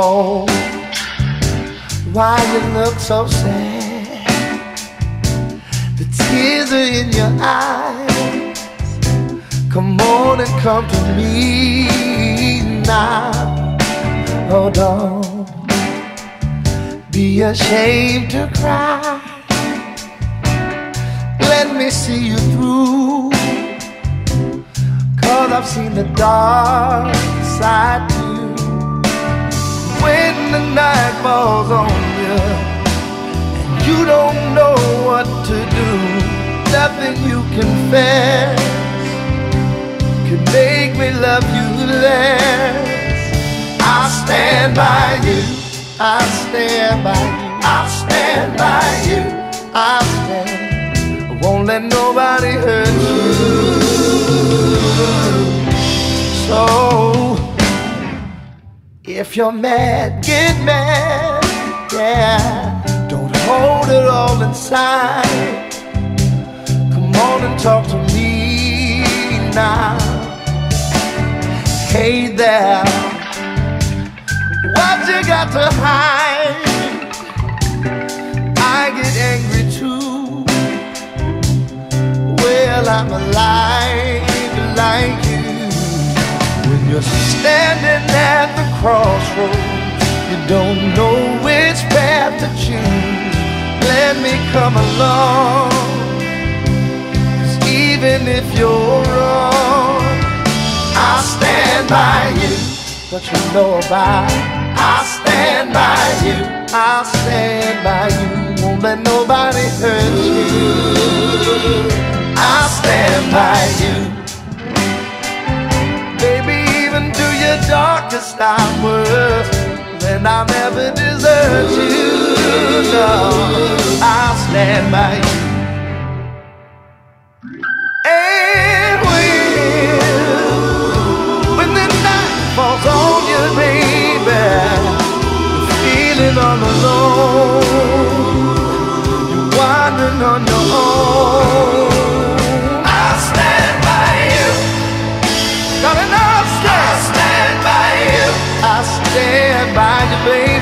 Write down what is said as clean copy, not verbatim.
home. Why you look so sad? The tears are in your eyes. Come on and come to me now. Oh, don't be ashamed to cry. Let me see you through, 'cause I've seen the dark side too. When the night falls on you and you don't know what to do, nothing you confess can make me love you less. I'll stand by you, I'll stand by you, I'll stand by you, I'll stand. I won't let nobody hurt you. So if you're mad, get mad, yeah. Don't hold it all inside. Come on and talk to me now. Hey there, what you got to hide? I get angry too. Well, I'm alive like you. When you're standing at the crossroads, you don't know which path to choose. Let me come along, 'cause even if you're wrong, I'll stand by you. What you know about it, I'll stand by you, I'll stand by you. Won't let nobody hurt you. I'll stand by you. Baby, even to your darkest hours, then I'll never desert you. No, I'll stand by you. And when the night falls on you, baby, you're feeling all alone, you're wandering on your own, I'll stand by you. Darling, I'll stand by you. I'll stand by you, baby.